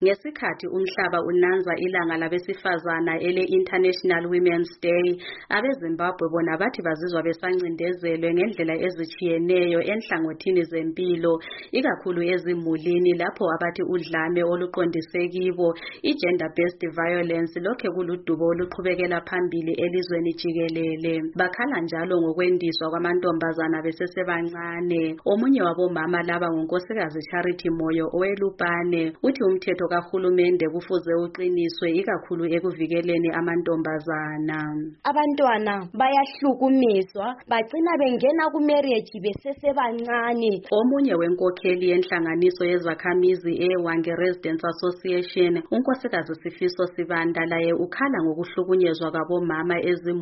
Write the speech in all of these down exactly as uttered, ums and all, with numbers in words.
Ngesikhathi umhlaba unanza ilanga labesifazana ele International Women's Day, abeZimbabwe bona bathi bazizwa besancindezelwe ngendlela ezitshiyeneyo enhlangothini zempilo, ikakhulu ezimulini lapho abathi udlame oluqondise kibo, i-gender based violence lokhe kuludubo oluqhubekela phambili elizweni jikelele. Bakhala njalo ngokwendiswa kwamantombazana besesebancane. Omunye wabomama laba ngunkosikazi Charity Moyo owelupane, uthi umthetho kahulumende kufuze uqiniswe ikakhulu ekuvikeleni amantombazana. Abantwana bayahlukumiswa, bagcina bengena ku marriage besesebancane. Omunye wenkokheli yenhlanganiso yezakhamizi eWange Residents Association, unkosikazi Sifiso Sibanda, laye ukhala ngokuhlukunyezwa kwabomama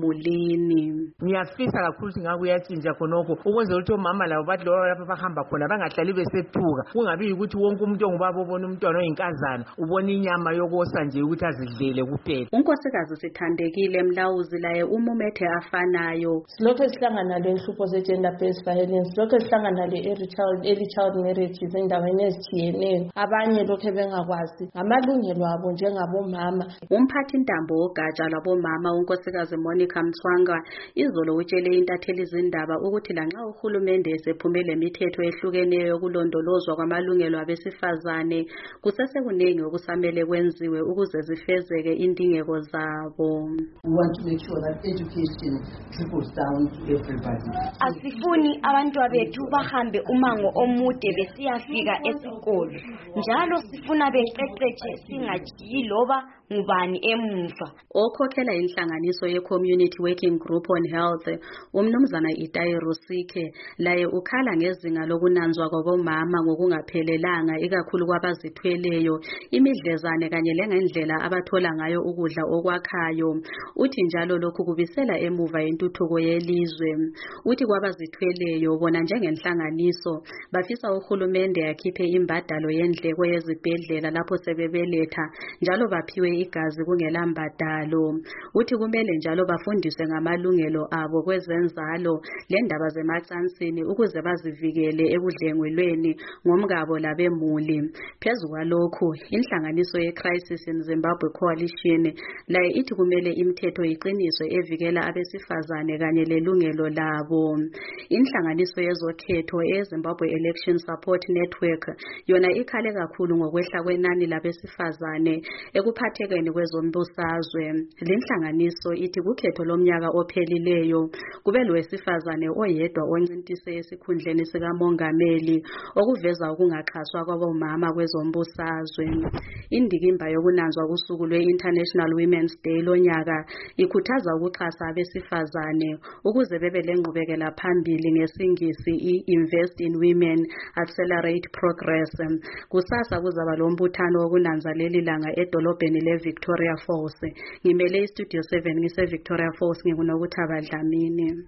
ezimulini. Ngiyafisa kakhulu ukuthi ngakuyatshintsha khonokho ukuze ukuthi omama labo bathi lapha bahamba khona bangahlali besethuka, kungabi ukuthi wonke umuntu ongubaba obona umntwana oyinkazana ubona inyama yokosa nje ukuthi azidlele kuphela. Unkosikazi Sithandekile Mlawuzi laye umumethe afanayo. Lokho sihlangana lenhlupho ze gender based violence, lokho sihlangana le early child early child marriage endaweni ezitshiyeneyo. Abanye lokho bengakwazi ngamalungelo abo njengabomama. Umphathi ntambo wogatsha lwabomama unkosikazi Monica Mthwanga izolo utshele intatheli izindaba ukuthi lanxa uhulumende esephumele imithetho ehlukeneyo yokulondolozwa kwamalungelo abesifazane, kusese kuningi okusamele kwenziwe ukuze zifezeke indingeko zabo. We want to make sure that education trickles down to everybody. Asifuni abantwana bethu bahambe umango omude besiyafika esikolo. Njalo sifuna beqeqetshe singajiyi loba ngubani emuva. Okhokhela inhlanganiso ye-Community Working Group on Health, umnumzana Itai Rusike, laye ukhala ngezinga lokunanzwa kwabomama ngokungaphelelanga ikakhulu kwabazithweleyo, imidlezane kanye lengendlela abathola ngayo ukudla okwakhayo. Uthi njalo lokhu kubisela emuva intuthuko yelizwe. Uthi kwabazithweleyo bona njengenhlanganiso bafisa uhulumende yakhiphe imbadalo yendleko yezibhedlela lapho sebebeletha, njalo baphiwe igazi kungela mbadalo. Uthi kumele njalo bafundiswe ngamalungelo abo kwezenzalo lendaba zemacansini ukuze bazivikele ekudlengwelweni ngomkabo labemuli. Phezu kwalokhu, inhlanganiso ye-Crisis in Zimbabwe Coalition laye ithi kumele imithetho iqiniswe evikela abesifazane kanye lelungelo labo. Inhlanganiso yezokhetho eZimbabwe Election Support Network yona ikhale kakhulu ngokwehla kwenani labesifazane ekuphathekeni kwezombusazwe. Lenhlanganiso ithi kukhetho lomnyaka ophelileyo kube lowesifazane oyedwa oncintise esikhundleni sikamongameli, okuveza ukungaxhaswa kwabomama kwezombusazwe. Indikimba yokunanzwa kusuku lwe-International Women's Day lonyaka ikhuthaza ukuxhasa abesifazane ukuze bebe lengqubekela phambili ngesingisi i-Invest in Women Accelerate Progress. Kusasa kuzaba lombuthano wokunanza leli langa edolobheni le-Victoria Falls. Ngimele iStudio seven ngise Victoria Falls, nginguNokuthaba Dlamini.